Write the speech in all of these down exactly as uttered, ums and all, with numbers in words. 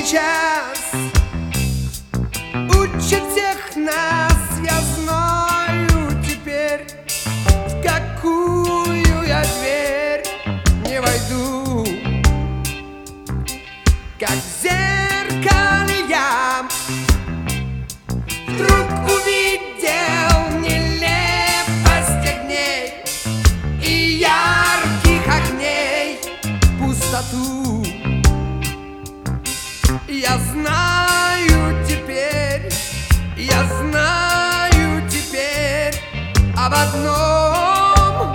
сейчас учат всех нас. Я знаю теперь, в какую я дверь не войду. Как в зеркале я вдруг увидел нелепость огней и ярких огней, пустоту. Я знаю теперь, я знаю теперь об одном: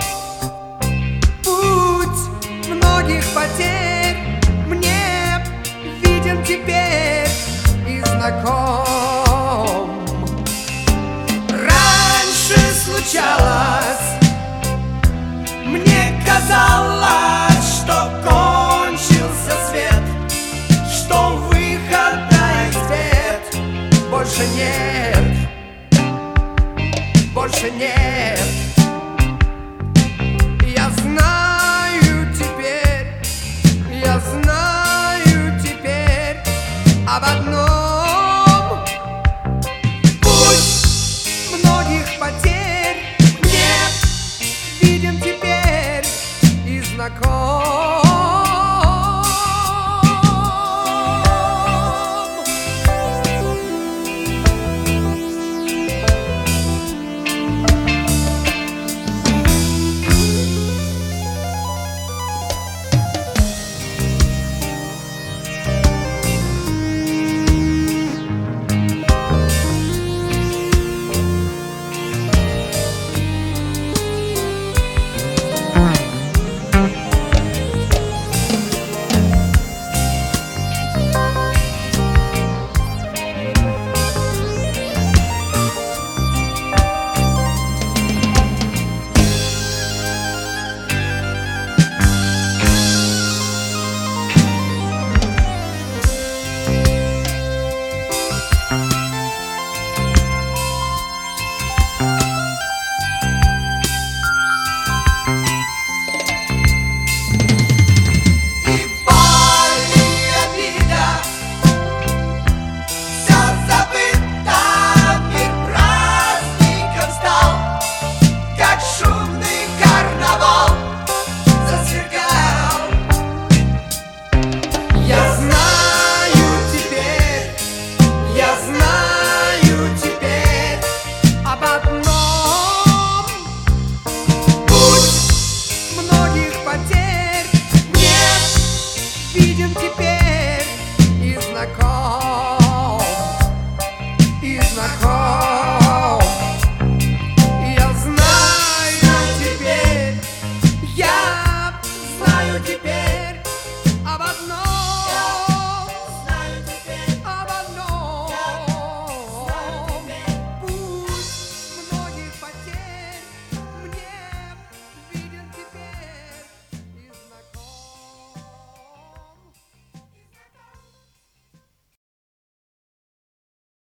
путь многих потерь мне виден теперь и знаком. Раньше случалось, мне казалось, что кончился свет, что выхода из бед больше нет, больше нет. Я знаю теперь, я знаю теперь об одном: